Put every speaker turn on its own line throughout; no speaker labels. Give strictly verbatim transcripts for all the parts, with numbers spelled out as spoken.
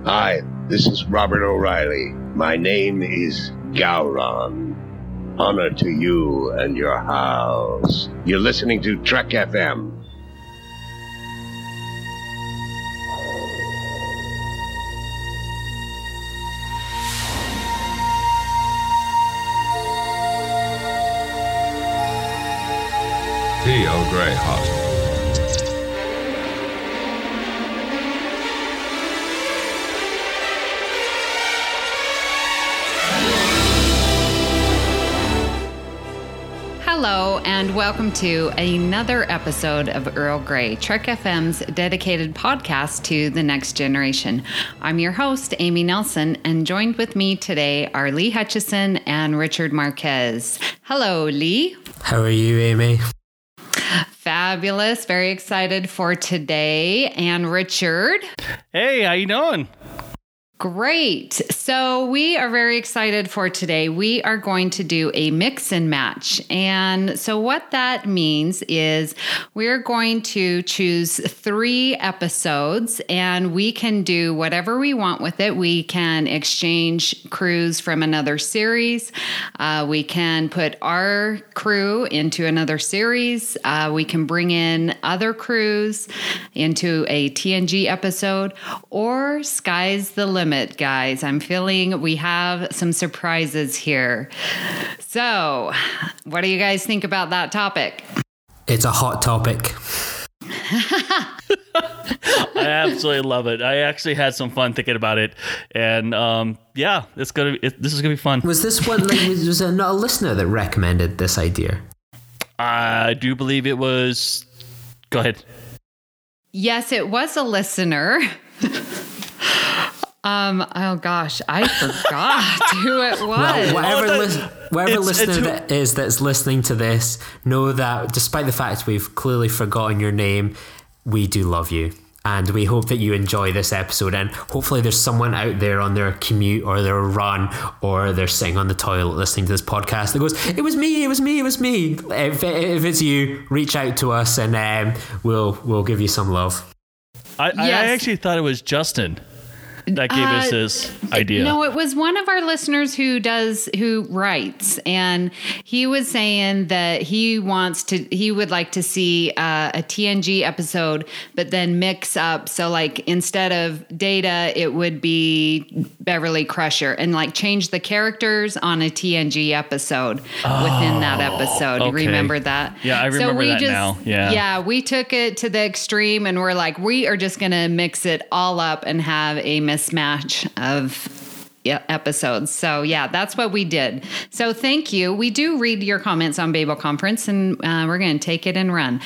Hi, this is Robert O'Reilly. My name is Gowron. Honor to you and your house. You're listening to Trek F M.
T. Earl Grey hot.
Hello, and welcome to another episode of Earl Grey, Trek F M's dedicated podcast to the next generation. I'm your host, Amy Nelson, and joined with me today are Lee Hutchison and Richard Marquez. Hello, Lee.
How are you, Amy?
Fabulous. Very excited for today. And Richard.
Hey, how you doing?
Great. So we are very excited for today. We are going to do a mix and match. And so what that means is we're going to choose three episodes and we can do whatever we want with it. We can exchange crews from another series. Uh, we can put our crew into another series. Uh, we can bring in other crews into a T N G episode, or sky's the limit. Guys, I'm feeling we have some surprises here. So, what do you guys think about that topic?
It's a hot topic.
I absolutely love it. I actually had some fun thinking about it, and um, yeah, it's gonna. It, this is gonna be fun.
Was this one? Like, was it not a listener that recommended this idea?
I do believe it was. Go ahead.
Yes, it was a listener. Um. Oh gosh, I forgot who it was.
Well, whatever,
Oh,
lis- whatever
it's-
listener
it's who-
that is that's listening to this, know that despite the fact we've clearly forgotten your name, we do love you, and we hope that you enjoy this episode. And hopefully, there's someone out there on their commute or their run or they're sitting on the toilet listening to this podcast that goes, "It was me, it was me, it was me." If, if it's you, reach out to us, and um, we'll we'll give you some love.
I, I
Yes.
actually thought it was Justin that gave
Uh,
us this idea.
No, it was one of our listeners who does, who writes, and he was saying that he wants to, he would like to see uh, a T N G episode, but then mix up. So like instead of Data, it would be Beverly Crusher, and like change the characters on a T N G episode
Oh,
within that episode.
okay.
Remember that?
Yeah, I
So
remember
we
that
just,
now. Yeah.
Yeah, we took it to the extreme, and we're like, we are just going to mix it all up and have a mismatch of yeah, episodes. So yeah, that's what we did. So thank you. We do read your comments on Babel Conference, and uh, we're going to take it and run.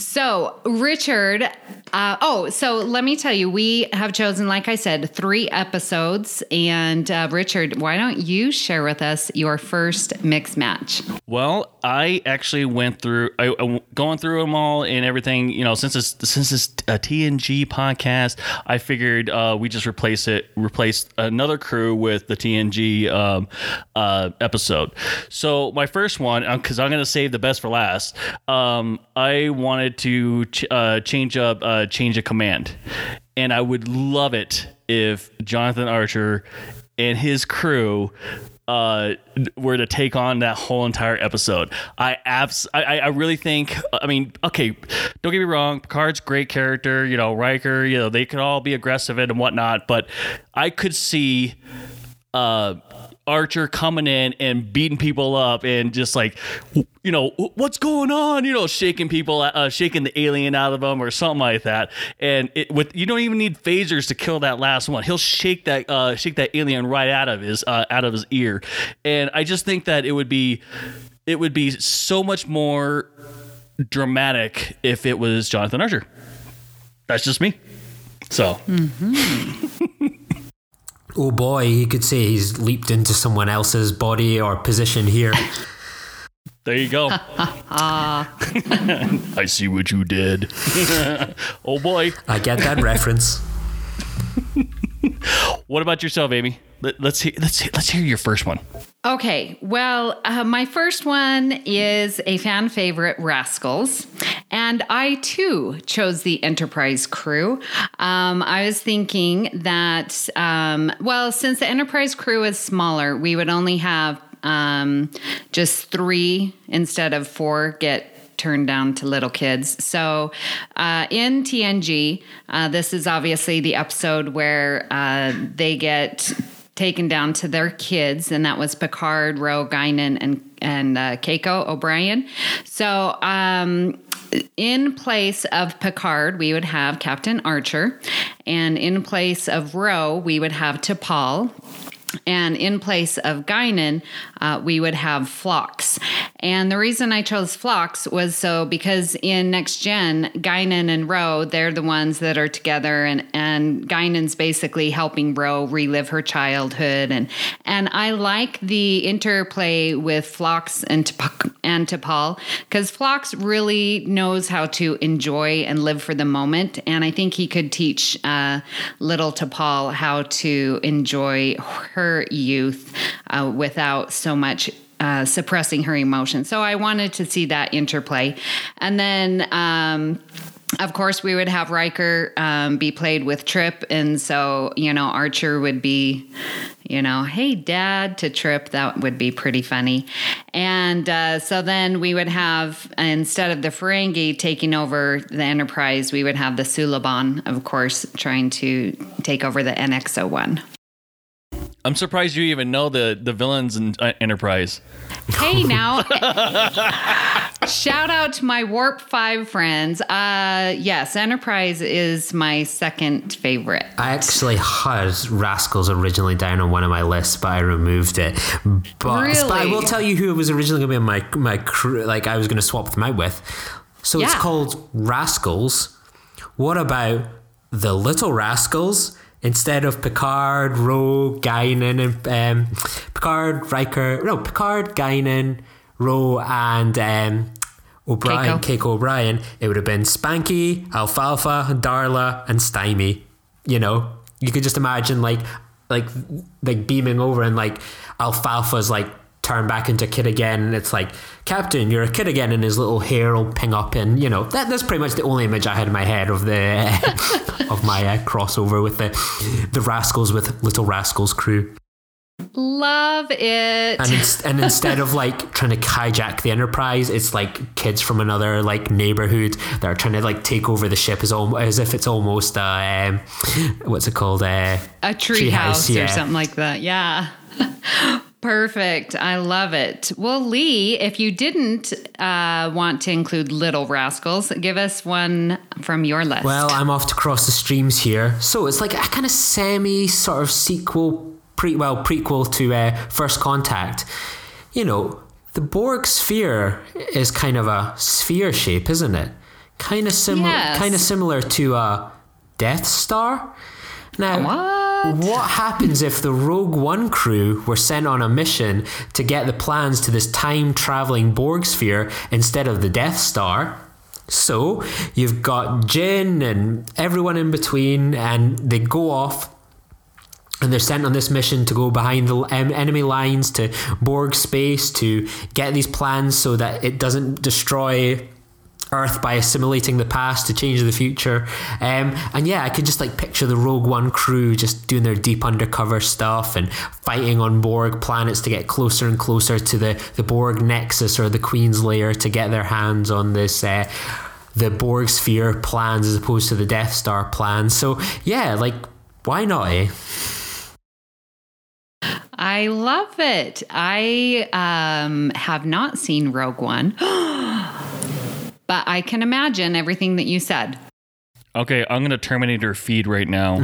So Richard, uh, oh, so let me tell you, we have chosen, like I said, three episodes. And uh, Richard, why don't you share with us your first mix match?
Well, I actually went through, I, I going through them all and everything. You know, since it's since it's a T N G podcast, I figured uh, we just replace it, replace another crew with the T N G um, uh, episode. So my first one, because I'm going to save the best for last. Um, I wanted to ch- uh, change up, uh, change a command, and I would love it if Jonathan Archer and his crew uh were to take on that whole entire episode. I abs I, I really think, I mean, okay, don't get me wrong, Picard's great character, you know, Riker, you know, they could all be aggressive and whatnot, but I could see uh Archer coming in and beating people up and just like, you know, what's going on? You know, shaking people, uh, shaking the alien out of them or something like that. And it, with you don't even need phasers to kill that last one. He'll shake that, uh, shake that alien right out of his, uh, out of his ear. And I just think that it would be, it would be so much more dramatic if it was Jonathan Archer. That's just me. So.
Mm-hmm.
Oh boy, you could say he's leaped into someone else's body or position here.
There you go. I see what you did. Oh boy.
I get that reference.
What about yourself, Amy? Let, let's hear, let's hear, let's hear your first one.
Okay, well, uh, my first one is a fan favorite, Rascals. And I too chose the Enterprise crew. Um, I was thinking that, um, well, since the Enterprise crew is smaller, we would only have um, just three instead of four get turned down to little kids. So uh, in T N G, uh, this is obviously the episode where uh, they get taken down to their kids, and that was Picard, Ro, Guinan, and and uh, Keiko O'Brien. So um, in place of Picard, we would have Captain Archer, and in place of Ro, we would have T'Pol. And in place of Guinan, uh, we would have Phlox. And the reason I chose Phlox was so because in Next Gen, Guinan and Ro, they're the ones that are together, and, and Guinan's basically helping Ro relive her childhood. And and I like the interplay with Phlox and T'P- and T'Pol, because Phlox really knows how to enjoy and live for the moment. And I think he could teach uh, little T'Pol how to enjoy her her youth uh, without so much uh, suppressing her emotions. So I wanted to see that interplay. And then, um, of course, we would have Riker um, be played with Trip. And so, you know, Archer would be, you know, hey, Dad, to Trip. That would be pretty funny. And uh, so then we would have, instead of the Ferengi taking over the Enterprise, we would have the Suliban, of course, trying to take over the N X O one.
I'm surprised you even know the, the villains in uh, Enterprise.
Hey, now. Shout out to my Warp five friends. Uh, yes, Enterprise is my second favorite.
I actually had Rascals originally down on one of my lists, but I removed it. But,
really?
but I will tell you who it was originally going to be my, my crew, like I was going to swap them out with. So
Yeah.
it's called Rascals. What about the Little Rascals? Instead of Picard, Ro, Guinan, and um, Picard, Riker, no, Picard, Guinan, Ro, and um, O'Brien, Keiko. Keiko O'Brien, it would have been Spanky, Alfalfa, Darla, and Stymie. You know, you could just imagine like, like, like beaming over, and like Alfalfa's like turn back into a kid again, and it's like, Captain, you're a kid again, and his little hair will ping up, and you know that that's pretty much the only image I had in my head of the uh, of my uh, crossover with the the Rascals with Little Rascals crew.
Love it.
And it's, and instead of like trying to hijack the Enterprise, it's like kids from another like neighborhood that are trying to like take over the ship as al- as if it's almost uh, um, what's it called uh,
a tree, tree house, house
yeah.
or something like that. Yeah. Perfect. I love it. Well, Lee, if you didn't uh, want to include Little Rascals, give us one from your list.
Well, I'm off to cross the streams here. So it's like a kind of semi sort of sequel, pre well, prequel to uh, First Contact. You know, the Borg sphere is kind of a sphere shape, isn't it? Kind of similar,
yes.
kind of similar to a Death Star. Now,
what?
what happens if the Rogue One crew were sent on a mission to get the plans to this time-traveling Borg sphere instead of the Death Star? So, you've got Jin and everyone in between, and they go off, and they're sent on this mission to go behind the enemy lines to Borg space to get these plans so that it doesn't destroy Earth by assimilating the past to change the future. Um, and yeah, I could just like picture the Rogue One crew just doing their deep undercover stuff and fighting on Borg planets to get closer and closer to the, the Borg Nexus or the Queen's Lair to get their hands on this uh, the Borg sphere plans as opposed to the Death Star plans. So yeah, like why not, eh?
I love it. I um, have not seen Rogue One. But I can imagine everything that you said.
Okay, I'm going to terminate her feed right now.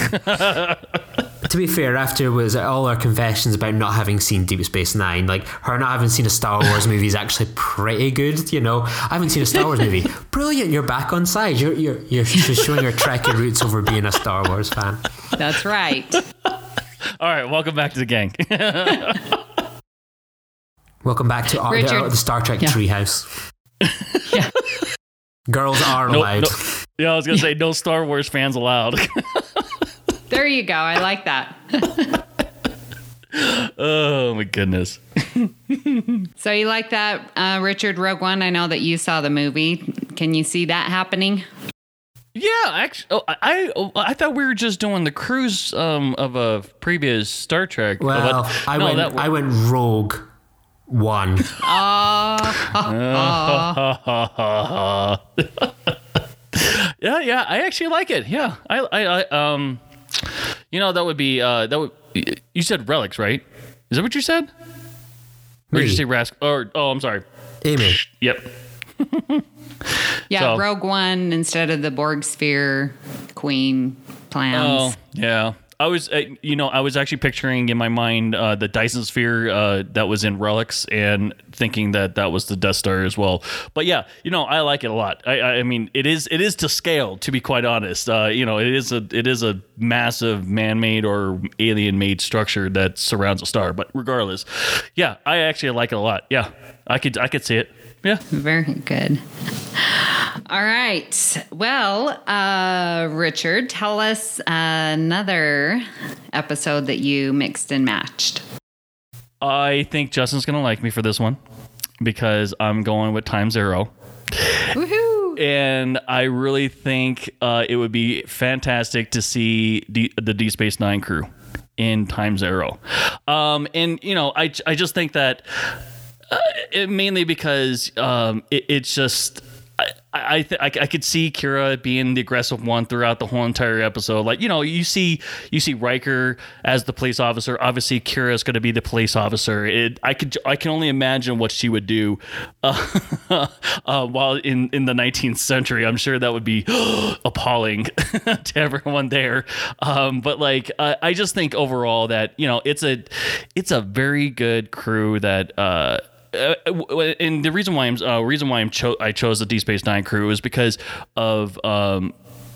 To be fair, after was all our confessions about not having seen Deep Space Nine, like her not having seen a Star Wars movie is actually pretty good. You know, I haven't seen a Star Wars movie. Brilliant, you're back on side. You're you're you're showing your Trekkie roots over being a Star Wars fan.
That's right.
All right, welcome back to the gang.
Welcome back to our, the, the Star Trek yeah. treehouse.
Yeah.
Girls are
no,
allowed.
No, yeah, I was going to say no Star Wars fans allowed.
There you go. I like that.
Oh, my goodness.
So you like that, uh, Richard, Rogue One? I know that you saw the movie. Can you see that happening?
Yeah, actually, oh, I I, I thought we were just doing the cruise um, of a previous Star Trek.
Well,
but,
I
no,
went
that,
I went Rogue One.
Uh,
yeah, yeah, I actually like it. Yeah, I, I, I um, you know, that would be uh, that would. You said relics, right? Is that what you said? Or did you say Rask? Or oh, I'm sorry.
Amy.
Yep.
yeah,
So-
Rogue One instead of the Borg Sphere Queen plans.
Oh, yeah. I was, uh, you know, I was actually picturing in my mind uh, the Dyson Sphere uh, that was in Relics, and thinking that that was the Death Star as well. But yeah, you know, I like it a lot. I, I mean, it is, it is to scale, to be quite honest. Uh, you know, it is a, it is a massive man-made or alien-made structure that surrounds a star. But regardless, yeah, I actually like it a lot. Yeah, I could, I could see it. Yeah.
Very good. All right. Well, uh, Richard, tell us another episode that you mixed and matched.
I think Justin's going to like me for this one because I'm going with Time Zero.
Woohoo!
And I really think uh, it would be fantastic to see D- the Deep Space Nine crew in Time Zero. Um, and, you know, I, I just think that uh, it, mainly because um, it, it's just... I I, th- I I could see Kira being the aggressive one throughout the whole entire episode. Like, you know, you see you see Riker as the police officer. Obviously, Kira is going to be the police officer. It, I could I can only imagine what she would do uh, uh, while in, in the nineteenth century. I'm sure that would be appalling to everyone there. Um, but like, uh, I just think overall that, you know, it's a it's a very good crew that. Uh, Uh, and the reason why I'm uh, reason why I'm cho- I chose the Deep Space Nine crew is because of um,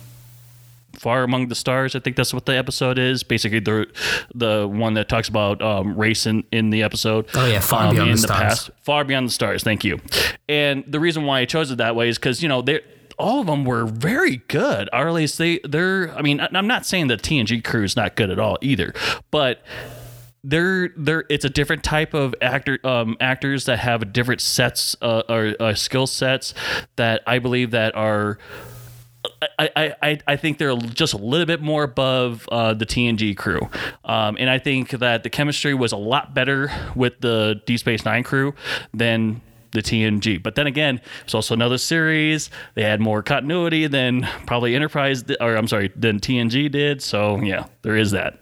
Far Among the Stars. I think that's what the episode is. Basically, the the one that talks about um, race in, in the episode.
Oh yeah, Far
um,
Beyond
in
the
the
Stars.
past. Far Beyond the Stars. Thank you. And the reason why I chose it that way is because, you know, they all of them were very good. Or at least they they're. I mean, I'm not saying the T N G crew is not good at all either, but. They're they're it's a different type of actor um, actors that have different sets uh, or uh, skill sets that I believe that are I, I, I think they're just a little bit more above uh, the T N G crew, um, and I think that the chemistry was a lot better with the Deep Space Nine crew than the T N G. But then again, it's also another series. They had more continuity than probably Enterprise did, or I'm sorry, than T N G did. So yeah, there is that.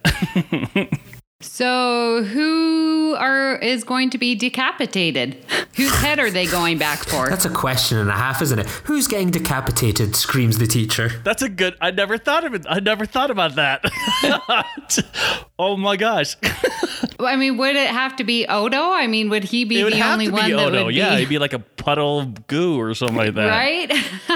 So who are is going to be decapitated? Whose head are they going back for?
That's a question and a half, isn't it? Who's getting decapitated? Screams the teacher.
That's a good. I never thought of it. I never thought about that. Oh my gosh.
I mean, would it have to be Odo? I mean, would he be
It would
the
have
only
to
one
be
that
Odo.
would
Yeah,
be
he'd be like a puddle of goo or something like that.
right?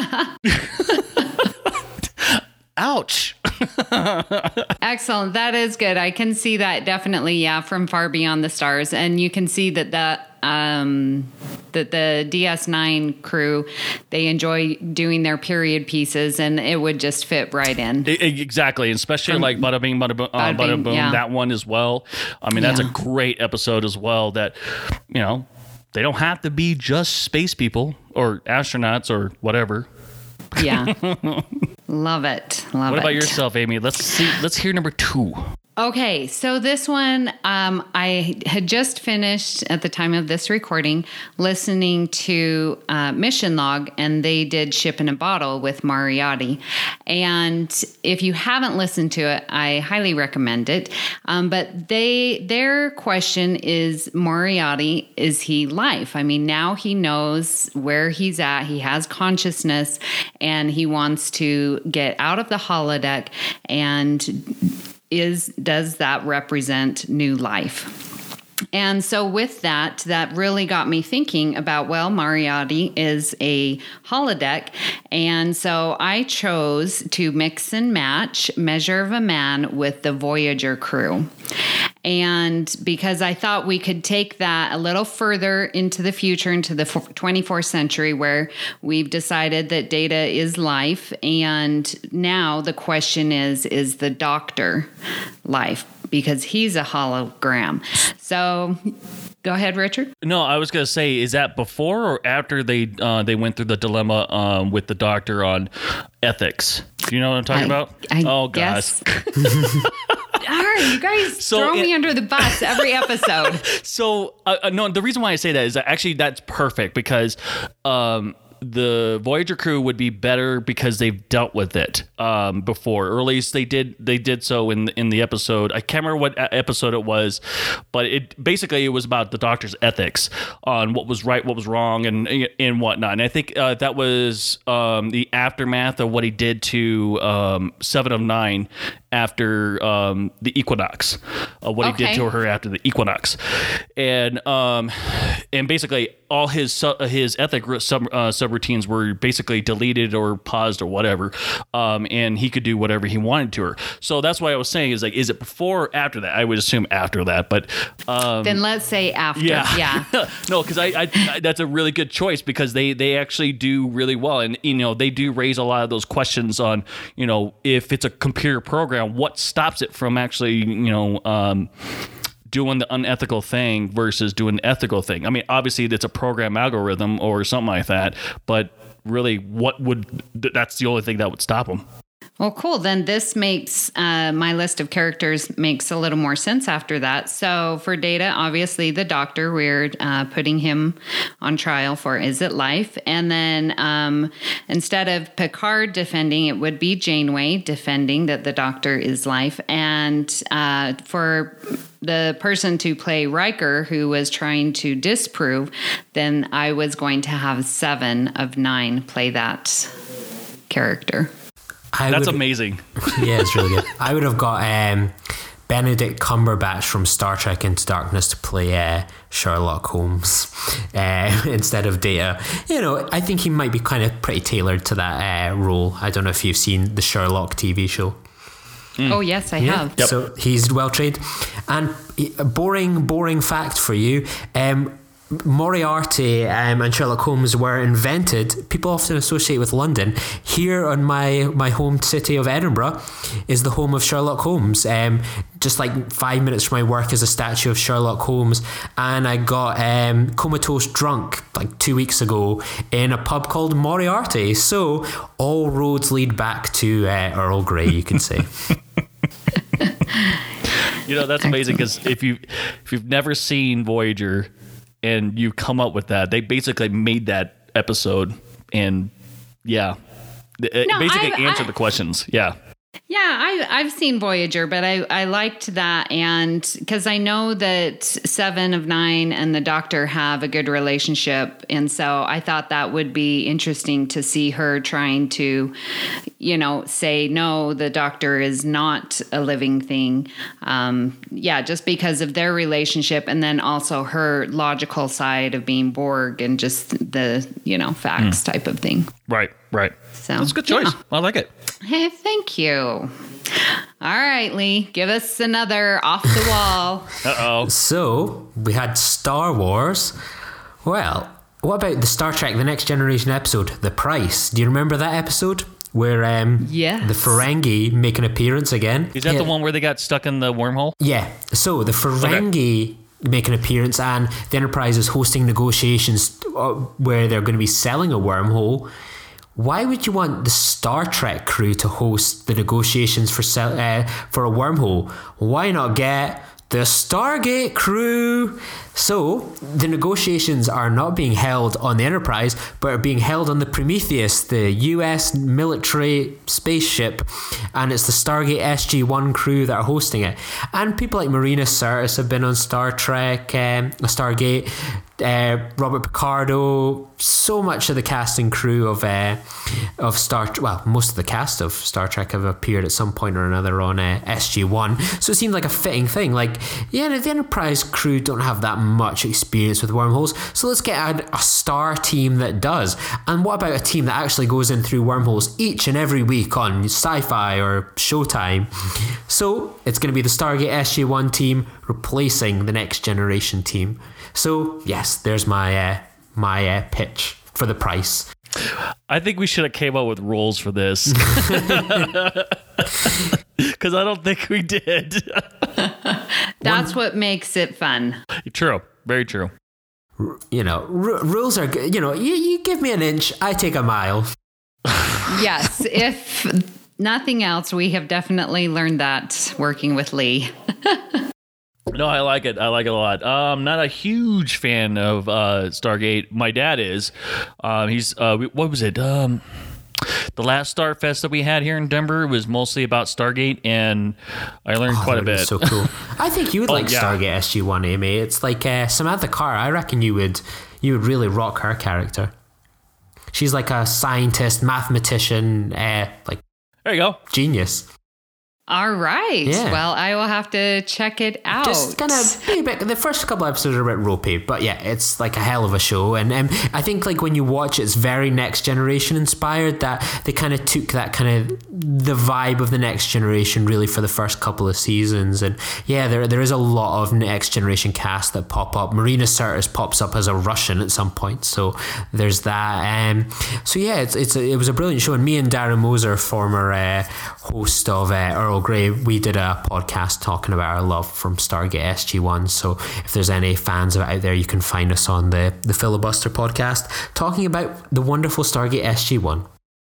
Ouch.
Excellent. That is good. I can see that definitely. Yeah, from Far Beyond the Stars, and you can see that the um, that the D S nine crew, they enjoy doing their period pieces, and it would just fit right in.
I- I- exactly, especially
From-
like Bada Bing, Bada Boom, uh,
Bada
Bada
Bing,
Boom,
yeah.
that one as well. I mean, that's
Yeah.
a great episode as well. That, you know, they don't have to be just space people or astronauts or whatever.
Yeah, love it. Love
What
it.
about yourself, Amy? Let's see. Let's hear number two.
Okay, so this one, um, I had just finished at the time of this recording listening to uh, Mission Log, and they did Ship in a Bottle with Moriarty. And if you haven't listened to it, I highly recommend it. Um, but they, their question is, Moriarty, is he life? I mean, now he knows where he's at. He has consciousness, and he wants to get out of the holodeck and is does that represent new life? And so with that, that really got me thinking about, well, Moriarty is a holodeck. And so I chose to mix and match Measure of a Man with the Voyager crew. And because I thought we could take that a little further into the future, into the twenty-fourth century, where we've decided that Data is life. And now the question is, is the Doctor life? Because he's a hologram. So Go ahead, Richard.
No, I was gonna say, is that before or after they uh, they went through the dilemma um, with the doctor on ethics? Do you know what I'm talking
I,
about?
I
oh,
guess.
gosh.
All right, you guys
So
throw
it-
me under the bus every episode.
So, uh, no, the reason why I say that is that actually that's perfect because um, the Voyager crew would be better because they've dealt with it um, before, or at least they did. They did so in in the episode. I can't remember what episode it was, but it basically it was about the Doctor's ethics on what was right, what was wrong, and and whatnot. And I think uh, that was um, the aftermath of what he did to um, Seven of Nine after um, the equinox, uh, what he
Okay.
did to her after the equinox, and um, and basically all his su- his ethic sub uh, subroutines were basically deleted or paused or whatever, um, and he could do whatever he wanted to her. So that's why I was saying is like, is it before or after that? I would assume after that, but um,
Then let's say after.
yeah,
Yeah.
no, because I, I, I that's a really good choice because they they actually do really well, and you know they do raise a lot of those questions on you know if it's a computer program, what stops it from actually you know. Um, doing the unethical thing versus doing the ethical thing. I mean, obviously it's a program algorithm or something like that, but really what would, that's the only thing that would stop them.
Well, cool. Then this makes uh, my list of characters makes a little more sense after that. So for Data, obviously the Doctor, we're uh, putting him on trial for Is It Life? And then um, instead of Picard defending, it would be Janeway defending that the Doctor is life. And uh, for the person to play Riker, who was trying to disprove, then I was going to have Seven of Nine play that character.
I
That's
would-
amazing.
Yeah, it's really good. I would have got um, Benedict Cumberbatch from Star Trek Into Darkness to play uh, Sherlock Holmes uh, instead of Data. You know, I think he might be kind of pretty tailored to that uh, role. I don't know if you've seen the Sherlock T V show.
Oh, yes, I have.
Yep.
So he's well trained. And a boring, boring fact for you. Um, Moriarty um, and Sherlock Holmes were invented. People often associate with London. Here on my my home city of Edinburgh is the home of Sherlock Holmes. Um, just like five minutes from my work is a statue of Sherlock Holmes, and I got um, comatose drunk like two weeks ago in a pub called Moriarty. So all roads lead back to uh, Earl Grey, you could say.
You know, that's amazing because if you if you've never seen Voyager and you come up with that, they basically made that episode, and yeah, it
No,
basically
I've-
answered
I-
the questions. Yeah,
Yeah, I, I've seen Voyager, but I, I liked that. And because I know that Seven of Nine and the Doctor have a good relationship. And so I thought that would be interesting to see her trying to, you know, say, no, the Doctor is not a living thing. Um, yeah, just because of their relationship. And then also her logical side of being Borg and just the, you know, facts type of thing.
right, right.
So
That's a good choice.
yeah.
I like it.
Hey, thank you. All right, Lee, give us another off the wall.
Uh oh.
So we had Star Wars. Well, what about the Star Trek The Next Generation episode, The Price? Do you remember that episode? Where um,
Yes.
the Ferengi make an appearance again.
Is that
Yeah.
the one where they got stuck in the wormhole?
Yeah. So the Ferengi make an appearance, and the Enterprise is hosting negotiations uh, where they're going to be selling a wormhole. Why would you want the Star Trek crew to host the negotiations for sell, uh, for a wormhole? Why not get the Stargate crew? So the negotiations are not being held on the Enterprise, but are being held on the Prometheus, the U S military spaceship, and it's the Stargate S G one crew that are hosting it. And people like Marina Sirtis have been on Star Trek, um, Stargate. Uh, Robert Picardo, so much of the cast and crew of uh, of Star well, most of the cast of Star Trek have appeared at some point or another on uh, S G one. So it seemed like a fitting thing. Like, yeah, the Enterprise crew don't have that much experience with wormholes, so let's get a, a star team that does. And what about a team that actually goes in through wormholes each and every week on Sci-Fi or Showtime? So it's going to be the Stargate S G one team replacing the Next Generation team. So yes, there's my uh, my uh, pitch for The Price.
I think we should have came up with rules for this. Because I don't think we did.
That's what makes it fun.
True. Very true.
You know, r- rules are good. You know, you, you give me an inch, I take a mile.
Yes. If nothing else, we have definitely learned that working with Lee.
No, I like it. I like it a lot. I'm not a huge fan of uh, Stargate. My dad is. Um, he's uh, what was it? Um, the last Starfest that we had here in Denver was mostly about Stargate, and I learned
Oh,
quite a
that
bit.
was so cool. I think you would
Oh,
like
yeah.
Stargate S G one, Amy. It's like uh, Samantha Carr. I reckon you would you would really rock her character. She's like a scientist, mathematician, uh, like
There you go.
genius.
All right.
Yeah.
Well, I will have to check it out.
Just kind of be a bit. The first couple episodes are a bit ropey, but yeah, it's like a hell of a show. And um, I think like when you watch, it's very Next Generation inspired. That they kind of took that kind of the vibe of the Next Generation really for the first couple of seasons. And yeah, there there is a lot of Next Generation cast that pop up. Marina Sirtis pops up as a Russian at some point, so there's that. Um, so yeah, it's it's a, it was a brilliant show. And me and Darren Moser, former uh, host of uh, Earl Grey, we did a podcast talking about our love from Stargate S G one. So if there's any fans of it out there, you can find us on the, the Filibuster podcast talking about the wonderful Stargate S G one.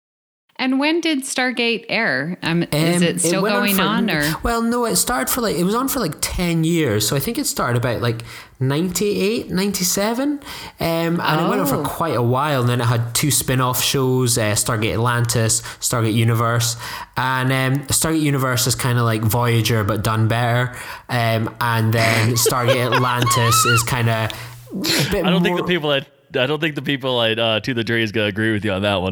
And when did Stargate air? Um, is
Um,
it still
went
going
for-
on, or?
Well, no, it started for like, it was on for like ten years. So I think it started about like ninety-eight, ninety-seven. Um, and it went on for
Oh.
quite a while. And then it had two spin-off shows, uh, Stargate Atlantis, Stargate Universe. And um, Stargate Universe is kind of like Voyager, but done better. Um, and then Stargate Atlantis is kind of a bit
I don't think
more-
the people at I don't think the people at uh, To the Dre is gonna agree with you on that one.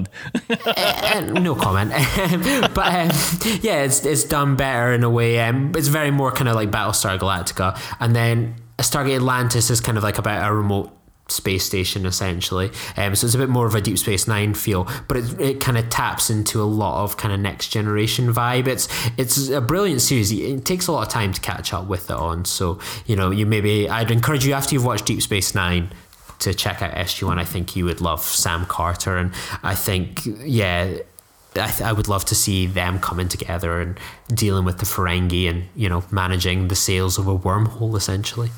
uh, no comment. But um, yeah, it's it's done better in a way. Um, it's very more kind of like Battlestar Galactica, and then Stargate Atlantis is kind of like about a remote space station essentially. Um, so it's a bit more of a Deep Space Nine feel, but it it kind of taps into a lot of kind of Next Generation vibe. It's it's a brilliant series. It takes a lot of time to catch up with it on. So you know, you maybe I'd encourage you after you've watched Deep Space Nine to check out S G one. I think you would love Sam Carter, and I think yeah I, th- I would love to see them coming together and dealing with the Ferengi and you know managing the sails of a wormhole essentially.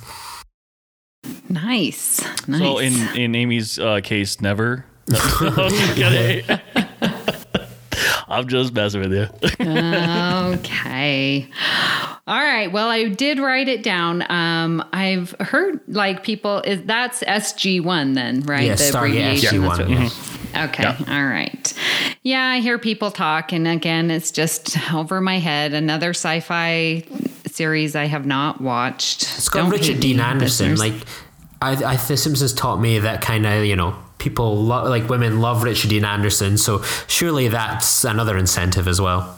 Nice. Nice.
So in in Amy's uh, case, never. Okay. I'm just messing with you.
Okay. All right. Well, I did write it down. Um, I've heard like people is that's S G one then, right?
Yeah, Stargate S G one.
that's what-
Yeah.
Okay.
Yeah.
All right. Yeah, I hear people talk, and again, it's just over my head. Another sci-fi series I have not watched.
It's got
Don't
Richard
hate
Dean
me,
Anderson.
listeners.
Like, I, I, The Simpsons taught me that kind of, you know, people lo- like women love Richard Dean Anderson. So surely that's another incentive as well.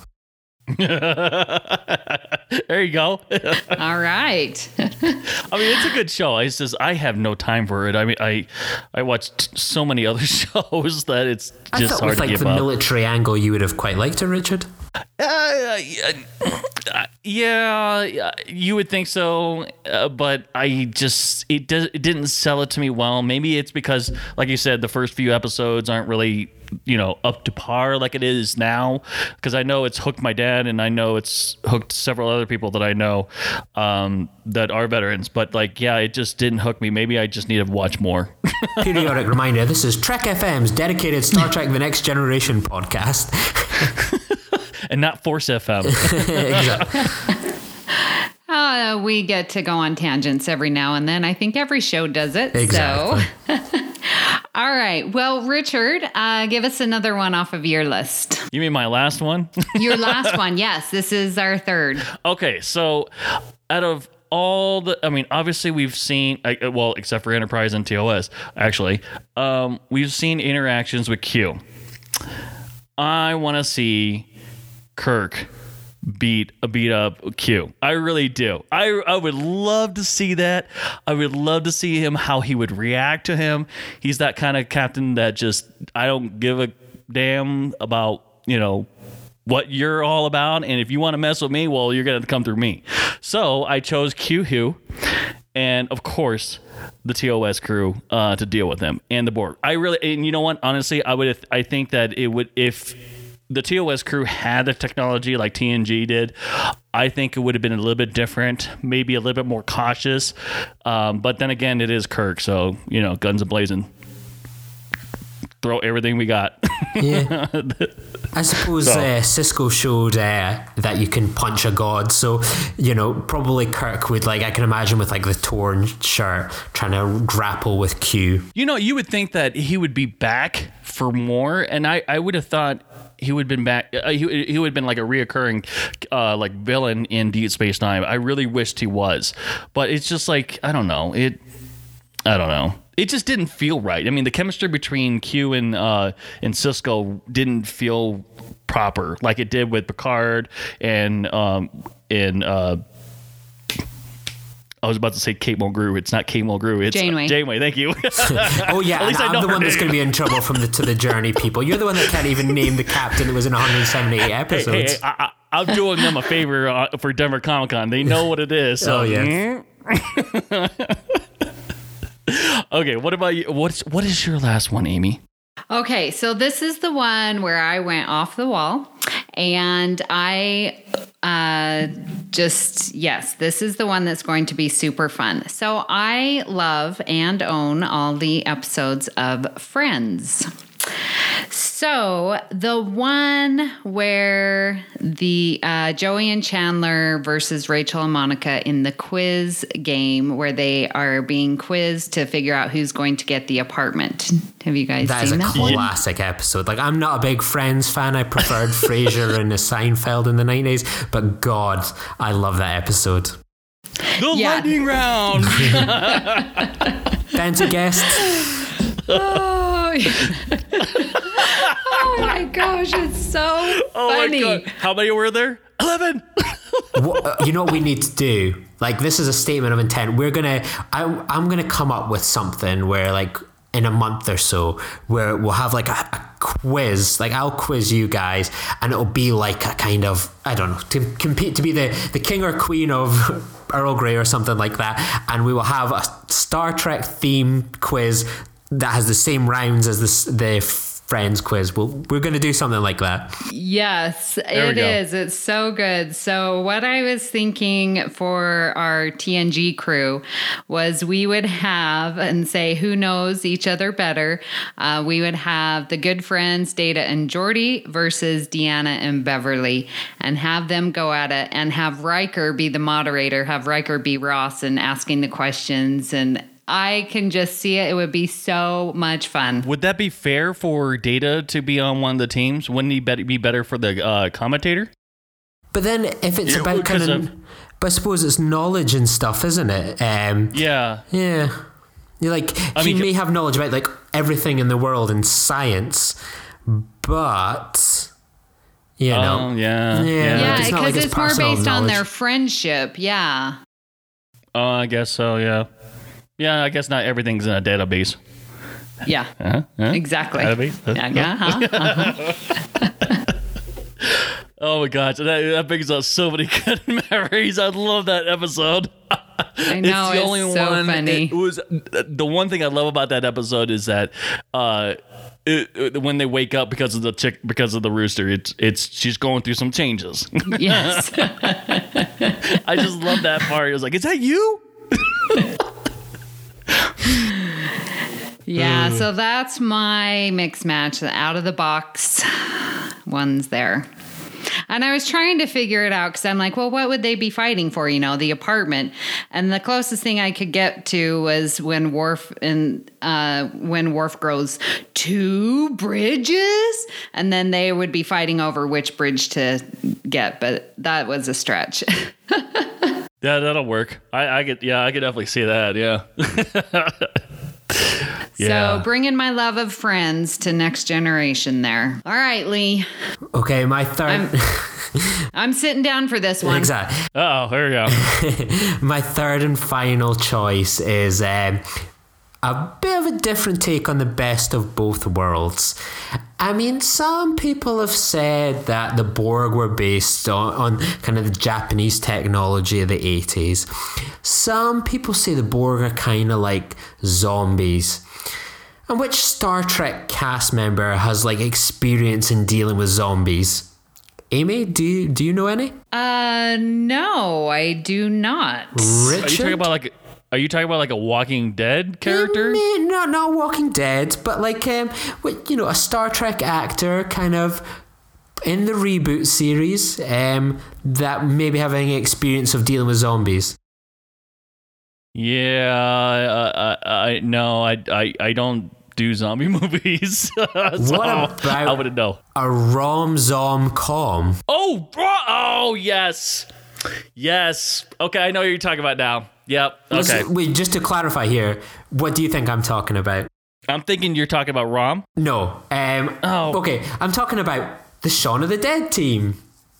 There you go.
All right.
I mean, it's a good show. I just I have no time for it. I mean, I I watched so many other shows that it's
I
just
thought
hard
with
to
like
give
the
up.
military angle, you would have quite liked it, Richard.
Uh, yeah, yeah, you would think so, uh, but I just it does it didn't sell it to me well. Maybe it's because, like you said, the first few episodes aren't really you know up to par like it is now. Because I know it's hooked my dad, and I know it's hooked several other people that I know um, that are veterans. But like, yeah, it just didn't hook me. Maybe I just need to watch more.
Periodic reminder, this is Trek F M's dedicated Star Trek The Next Generation podcast.
And not Force F M.
Exactly.
Uh, we get to go on tangents every now and then. I think every show does it.
Exactly.
So. All right. Well, Richard, uh, give us another one off of your list.
You mean my last one?
Your last one. Yes, this is our third.
Okay, so out of all the, I mean, obviously we've seen, uh, well, except for Enterprise and T O S, actually, um, we've seen interactions with Q. I want to see Kirk beat a beat up Q. I really do. I I would love to see that. I would love to see him, how he would react to him. He's that kind of captain that just, I don't give a damn about, you know, what you're all about. And if you want to mess with me, well, you're going to come through me. So I chose Q-Hugh and, of course, the T O S crew uh, to deal with him and the Borg. I really, and you know what? Honestly, I would, I think that it would, if the T O S crew had the technology like T N G did, I think it would have been a little bit different, maybe a little bit more cautious. Um, but then again, it is Kirk, so you know, guns a blazing, throw everything we got.
Yeah. I suppose
So.
uh, Cisco showed uh, that you can punch a god, so you know probably Kirk would like I can imagine with like the torn shirt trying to grapple with Q.
You know, you would think that he would be back for more, and I, I would have thought he would have been back. Uh, he, he would have been like a reoccurring uh, like villain in Deep Space Nine. I really wished he was, but it's just like I don't know. It I don't know. It just didn't feel right. I mean, the chemistry between Q and uh, and Cisco didn't feel proper like it did with Picard and um and uh, I was about to say Kate Mulgrew. It's not Kate Mulgrew. It's
Janeway.
Uh, Janeway. Thank you.
Oh yeah,
At least
and
I know
I'm the
her
one that's
name.
going to be in trouble from the To the Journey people. You're the one that can't even name the captain that was in one hundred seventy-eight
Hey,
episodes.
hey, I, I, I'm doing them a favor uh, for Denver Comic Con. They know what it is. So.
Oh, yes.
Okay, what about you? What's what is your last one, Amy?
Okay, so this is the one where I went off the wall and I uh, just, yes, this is the one that's going to be super fun. So I love and own all the episodes of Friends. So the one where the uh, Joey and Chandler versus Rachel and Monica in the quiz game where they are being quizzed to figure out who's going to get the apartment. Have you guys
That is a
seen that one?
classic episode. Like, I'm not a big Friends fan. I preferred Frasier and the Seinfeld in the nineties, but God, I love that episode.
The
Yeah.
lightning round.
Fancy guests.
Oh, oh my gosh, it's so
Oh
funny.
my god! How many were there? Eleven.
What, uh, you know what we need to do? Like, this is a statement of intent. We're gonna, I, I'm gonna come up with something where, like, in a month or so, where we'll have like a, a quiz. Like, I'll quiz you guys, and it'll be like a kind of, I don't know, to compete to be the the king or queen of Earl Grey or something like that. And we will have a Star Trek themed quiz that has the same rounds as the the Friends quiz. We'll, we're going to do something like that.
Yes,
we
it
go.
is. It's so good. So what I was thinking for our T N G crew was we would have and say who knows each other better. Uh, we would have the good friends Data and Geordi versus Deanna and Beverly, and have them go at it, and have Riker be the moderator, have Riker be Ross and asking the questions. And I can just see it. It would be so much fun.
Would that be fair for Data to be on one of the teams? Wouldn't he be better for the uh, commentator?
But then if it's
Yeah,
about kind
because
of,
of-
but I suppose it's knowledge and stuff, isn't it? Um,
Yeah.
Yeah. You're like,
I
he
mean,
may have knowledge about like everything in the world in science, but you know.
Oh, yeah.
Yeah.
Yeah.
Yeah,
Like,
because
it's not like
it's,
it's
more
personal
based on their
knowledge.
friendship. Yeah.
Oh, I guess so. Yeah. Yeah. I guess not everything's in a database.
Yeah.
Uh-huh. Uh-huh.
Exactly.
Database. Uh-huh.
Yeah, uh-huh, uh-huh.
Oh my gosh, that, that brings up so many good memories. I love that episode.
I know, it's so funny.
It was the one thing I love about that episode is that uh, it, it- when they wake up because of the chick, because of the rooster, it's it's she's going through some changes.
Yes.
I just love that part. It was like, is that you?
Yeah, so that's my mix match, the out of the box ones there. And I was trying to figure it out because I'm like, well, what would they be fighting for? You know, the apartment. And the closest thing I could get to was when Worf and uh, when Worf grows two bridges, and then they would be fighting over which bridge to get. But that was a stretch.
Yeah, that'll work. I, I get. Yeah, I could definitely see that. Yeah. Yeah.
So bringing my love of Friends to Next Generation there. All right, Lee.
Okay, my 3rd
I'm sitting down for this one.
exactly.
Oh, here we go.
My third and final choice is um, a bit of a different take on the best of both worlds. I mean, some people have said that the Borg were based on, on kind of the Japanese technology of the eighties. Some people say the Borg are kind of like zombies. And which Star Trek cast member has like experience in dealing with zombies? Amy, do you, do you know any?
Uh, no, I do not.
Richard?
Are you talking about like? Are you talking about like a Walking Dead character?
Mm, not not Walking Dead, but like um, what, you know, a Star Trek actor, kind of in the reboot series, um, that maybe having experience of dealing with zombies.
Yeah, uh, I, I no, I, I, I don't do zombie movies. So
What about
I wouldn't know.
a rom-zom-com?
Oh, bro! Oh, yes, yes. Okay, I know what you're talking about now. Yep. Okay.
Listen, wait, just to clarify here, what do you think I'm talking about?
I'm thinking you're talking about Rom.
No. Um,
Oh.
Okay, I'm talking about the Shaun of the Dead team.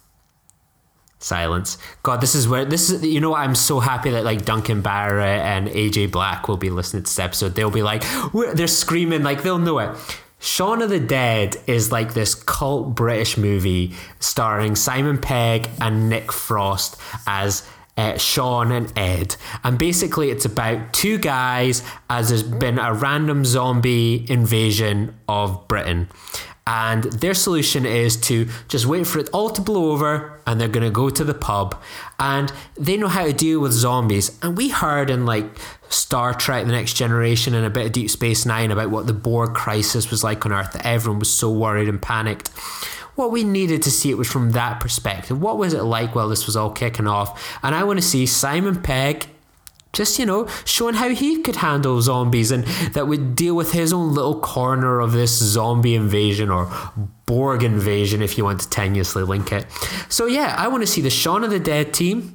Silence. God, this is where this is. You know what? I'm so happy that like Duncan Barrett and A J Black will be listening to this episode. They'll be like, we're, they're screaming like they'll know it. Shaun of the Dead is like this cult British movie starring Simon Pegg and Nick Frost as Uh, Sean and Ed, and basically it's about two guys as there's been a random zombie invasion of Britain, and their solution is to just wait for it all to blow over, and they're going to go to the pub, and they know how to deal with zombies. And we heard in like Star Trek The Next Generation and a bit of Deep Space Nine about what the Borg crisis was like on Earth, that everyone was so worried and panicked. What we needed to see it was from that perspective. What was it like while this was all kicking off? And I want to see Simon Pegg just, you know, showing how he could handle zombies, and that would deal with his own little corner of this zombie invasion, or Borg invasion if you want to tenuously link it. So yeah, I want to see the Shaun of the Dead team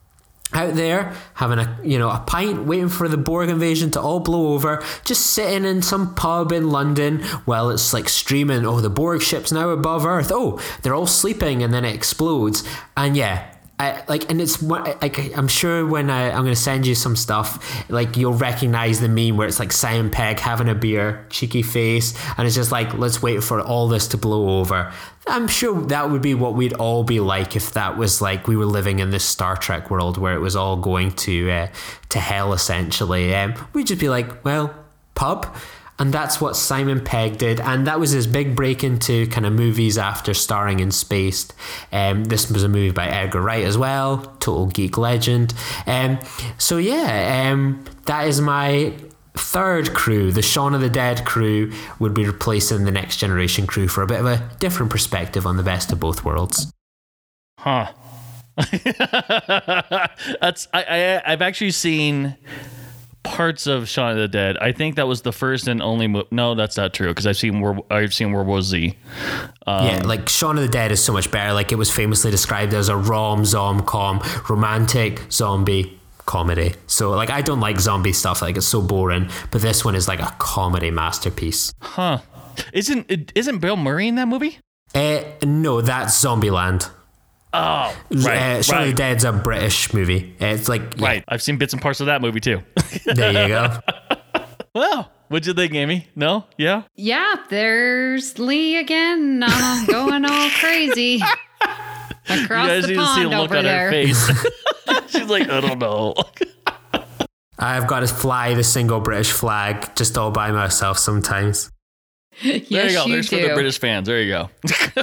out there having a, you know, a pint, waiting for the Borg invasion to all blow over, just sitting in some pub in London while it's like streaming, oh, the Borg ship's now above Earth, oh, they're all sleeping, and then it explodes. And yeah, I, like, and it's like, I'm sure when I, I'm going to send you some stuff, like you'll recognize the meme where it's like Simon Pegg having a beer, cheeky face, and it's just like, let's wait for all this to blow over. I'm sure that would be what we'd all be like if that was like we were living in this Star Trek world where it was all going to uh, to hell essentially. Um, we'd just be like, well, pub. And that's what Simon Pegg did, and that was his big break into kind of movies after starring in Spaced. Um, this was a movie by Edgar Wright as well, total geek legend. Um, so yeah, um, that is my third crew. The Shaun of the Dead crew would be replacing the Next Generation crew for a bit of a different perspective on the best of both worlds.
Huh. That's I, I I've actually seen parts of Shaun of the Dead. I think that was the first and only mo- no, that's not true, because I've seen World, I've seen World War Z. Um,
yeah, like Shaun of the Dead is so much better. Like it was famously described as a rom-zom-com, romantic zombie comedy. So like I don't like zombie stuff, like it's so boring, but this one is like a comedy masterpiece.
Huh. Isn't isn't Bill Murray in that movie?
Uh, no, that's Zombieland.
Oh, right.
Uh, Shaun
right.
of the Dead's a British movie. Uh, it's like yeah,
Right. I've seen bits and parts of that movie too.
there you go.
Well, what'd you think, Amy? No? Yeah?
Yeah, there's Lee again, uh, going all crazy across
You guys
the
need to see
pond
the look
over
on
there.
her face. She's like, I don't know.
I've got to fly the single British flag just all by myself sometimes.
Yes,
There you go.
you
There's
do.
for the British fans. There you go.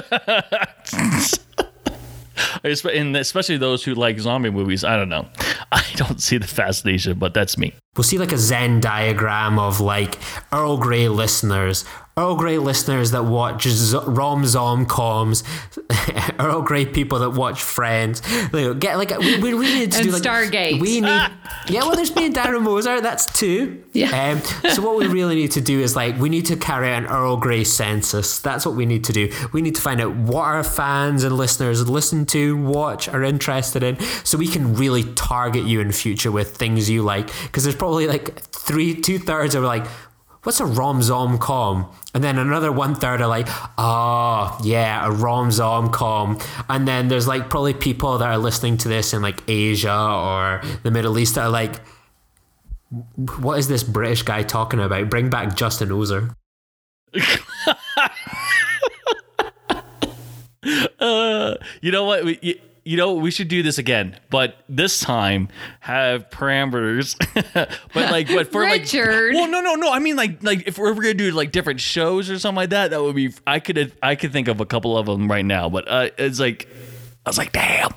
And especially those who like zombie movies. I don't know. I don't see the fascination, but that's me.
We'll see like a Venn diagram of like Earl Grey listeners, Earl Grey listeners that watch z- rom-zom-coms, Earl Grey people that watch Friends. Like, get like we, we really need to
And
do like
Stargate.
We need yeah. Well, there's me and Darren Moser. That's two.
Yeah.
Um, so what we really need to do is like we need to carry out an Earl Grey census. That's what we need to do. We need to find out what our fans and listeners listen to, watch, are interested in, so we can really target you in future with things you like. Because there's probably like three, two thirds are like, what's a rom-zom-com? And then another one third are like, oh, yeah, a rom-zom-com. And then there's like probably people that are listening to this in like Asia or the Middle East that are like, what is this British guy talking about? Bring back Justin Ozer.
Uh, you know what? We, you know, we should do this again, but this time have parameters. but like, but for
Richard.
like, well, no, no, no. I mean, like, like if we're ever gonna do like different shows or something like that, that would be. I could, I could think of a couple of them right now, but uh, it's like, I was like, damn.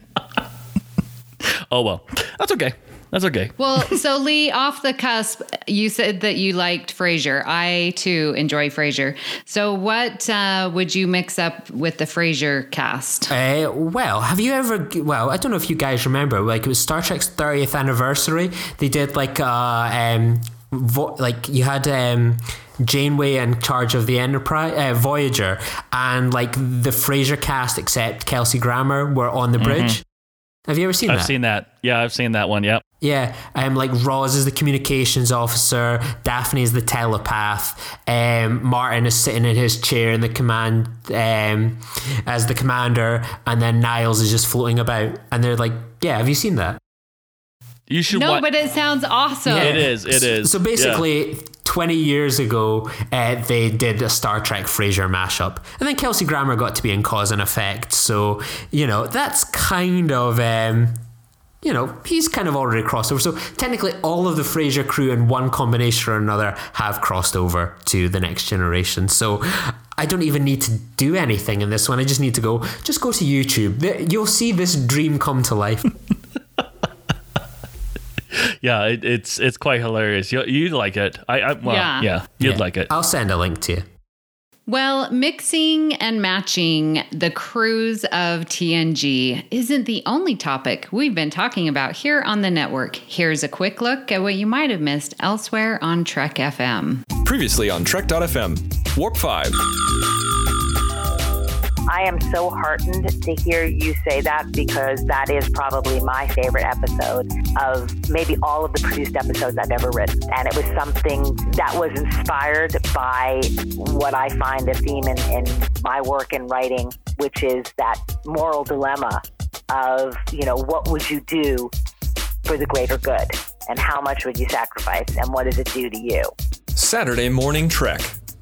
Oh well, that's okay. That's okay.
Well, so Lee, off the cusp, you said that you liked Frasier. I too enjoy Frasier. So what uh, would you mix up with the Frasier cast?
Uh, well, have you ever? Well, I don't know if you guys remember. Like it was Star Trek's thirtieth anniversary. They did like uh, um, vo- like you had um. Janeway in charge of the Enterprise, uh, Voyager, and like the Frasier cast, except Kelsey Grammer, were on the bridge. Mm-hmm. Have you ever seen
I've
that?
I've seen that. Yeah, I've seen that one. Yep.
Yeah, um, like Roz is the communications officer, Daphne is the telepath, um, Martin is sitting in his chair in the command um, as the commander, and then Niles is just floating about, and they're like, "Yeah, have you seen that?"
You should.
No,
wa-
but it sounds awesome.
Yeah, it is. It is.
So basically,
yeah.
twenty years ago, uh, they did a Star Trek Frasier mashup. And then Kelsey Grammer got to be in Cause and Effect. So, you know, that's kind of, um, you know, he's kind of already crossed over. So technically, all of the Frasier crew in one combination or another have crossed over to the next generation. So I don't even need to do anything in this one. I just need to go, just go to YouTube. You'll see this dream come to life.
Yeah, it, it's it's quite hilarious. You you like it? I, I well, yeah,
Yeah.
you'd
Yeah.
like it.
I'll send a link to you.
Well, mixing and matching the crews of T N G isn't the only topic we've been talking about here on the network. Here's a quick look at what you might have missed elsewhere on Trek F M.
Previously on Trek dot F M, Warp five.
I am so heartened to hear you say that because that is probably my favorite episode of maybe all of the produced episodes I've ever written. And it was something that was inspired by what I find a theme in, in my work in writing, which is that moral dilemma of, you know, what would you do for the greater good? And how much would you sacrifice? And what does it do to you?
Saturday Morning Trek.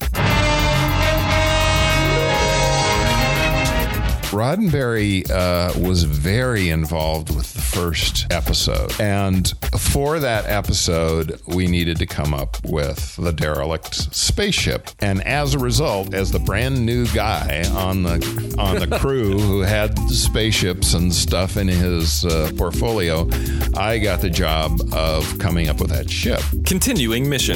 Roddenberry uh, was very involved with the first episode. And for that episode, we needed to come up with the derelict spaceship. And as a result, as the brand new guy on the on the crew who had spaceships and stuff in his uh, portfolio, I got the job of coming up with that ship.
Continuing mission.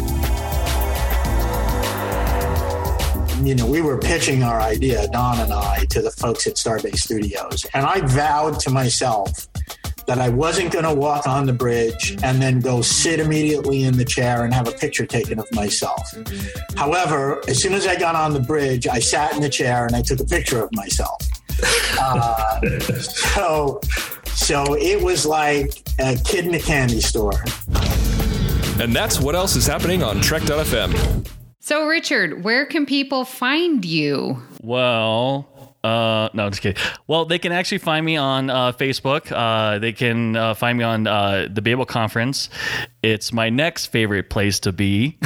You know, we were pitching our idea, Don and I, to the folks at Starbase Studios. And I vowed to myself that I wasn't going to walk on the bridge and then go sit immediately in the chair and have a picture taken of myself. However, as soon as I got on the bridge, I sat in the chair and I took a picture of myself. Uh, so, so it was like a kid in a candy store.
And that's what else is happening on Trek dot F M.
So, Richard, where can people find you?
Well, uh, no, just kidding. Well, they can actually find me on uh, Facebook. Uh, they can uh, find me on uh, the Babel Conference. It's my next favorite place to be.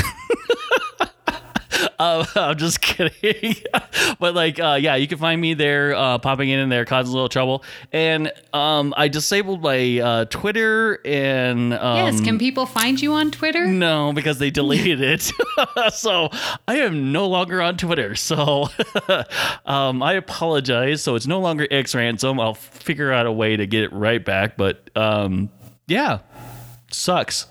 Uh, I'm just kidding. But like, uh, yeah, you can find me there, uh, popping in and there, causing a little trouble. And um, I disabled my uh, Twitter and... Um,
yes, can people find you on Twitter?
No, because they deleted it. So I am no longer on Twitter. So um, I apologize. So it's no longer X Ransom. I'll figure out a way to get it right back. But um, yeah, sucks.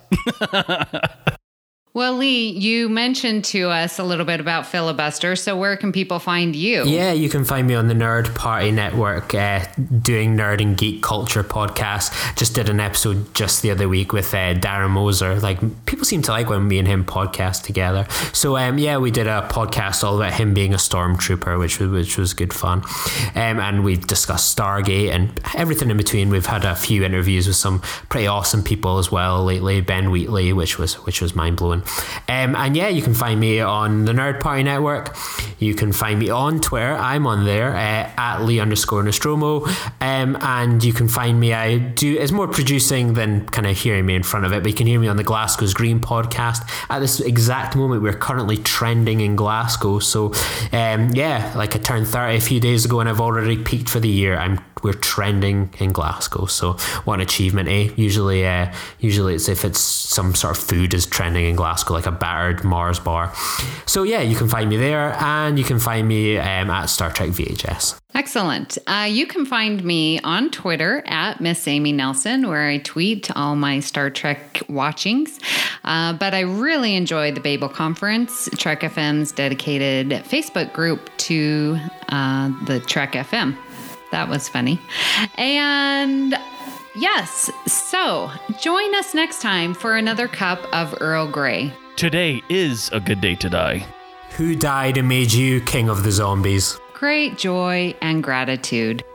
Well, Lee, you mentioned to us a little bit about Filibuster, so where can people find you?
Yeah, you can find me on the Nerd Party Network, uh, doing nerd and geek culture podcasts. Just did an episode just the other week with uh, Darren Moser. Like, people seem to like when me and him podcast together. So, um, yeah, we did a podcast all about him being a stormtrooper, which was which was good fun. Um, and we discussed Stargate and everything in between. We've had a few interviews with some pretty awesome people as well lately. Ben Wheatley, which was which was mind blowing. one. Um, and yeah, you can find me on the Nerd Party Network. You can find me on Twitter. I'm on there uh, at Lee underscore Nostromo. Um, and you can find me, I do, it's more producing than kind of hearing me in front of it, but you can hear me on the Glasgow's Green podcast. At this exact moment, we're currently trending in Glasgow. So um, yeah, like I turned thirty a few days ago and I've already peaked for the year. I'm We're trending in Glasgow. So what an achievement, eh? Usually, uh, usually it's if it's some sort of food is trending in Glasgow, like a battered Mars bar. So yeah, you can find me there, and you can find me um, at Star Trek V H S.
Excellent. Uh, you can find me on Twitter at Miss Amy Nelson, where I tweet all my Star Trek watchings. Uh, but I really enjoyed the Babel Conference, Trek F M's dedicated Facebook group to uh, the Trek F M. That was funny. And yes, so join us next time for another cup of Earl Grey.
Today is a good day to die.
Who died and made you king of the zombies?
Great joy and gratitude.